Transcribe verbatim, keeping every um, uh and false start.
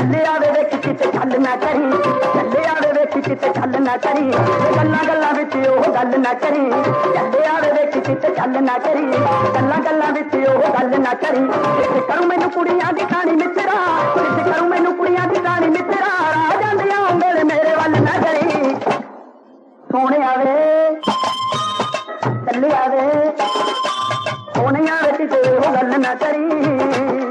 ਚੱਲੇ ਆਵੇ ਵੇਖ ਕਿਤੇ ਛੱਲ ਨਾ ਕਰੀ, ਚੱਲੇ ਆਵੇ ਵੇਖ ਕਿਤੇ ਛੱਲ ਨਾ ਕਰੀ, ਗੱਲਾਂ ਗੱਲਾਂ ਵਿੱਚ ਉਹ ਗੱਲ ਨਾ ਕਰੀ, ਚੱਲੇ ਆਵੇ ਵੇਖ ਕਿਤੇ ਛੱਲ ਨਾ ਕਰੀ, ਗੱਲਾਂ ਗੱਲਾਂ ਵਿੱਚ ਉਹ ਗੱਲ ਨਾ ਕਰੀ। ਜਿੱਥੇ ਕਰੂ ਮੈਨੂੰ ਕੁੜੀਆਂ ਦੀ ਕਹਾਣੀ ਮਿੱਤਰਾ, ਜਿੱਥੇ ਕਰੂ ਮੈਨੂੰ ਕੁੜੀਆਂ ਦੀ ਕਹਾਣੀ ਮਿੱਤਰਾ, ਰਾਹ ਜਾਂਦੀਆਂ ਉਂਗਲ ਮੇਰੇ ਵੱਲ ਨਾ ਕਰੀ। ਸੋਹਣੇ ਆਵੇ ਚੱਲੇ ਆਵੇ ਸੋਹਣਿਆਂ ਵਿੱਚ ਉਹ ਗੱਲ ਨਾ ਕਰੀ।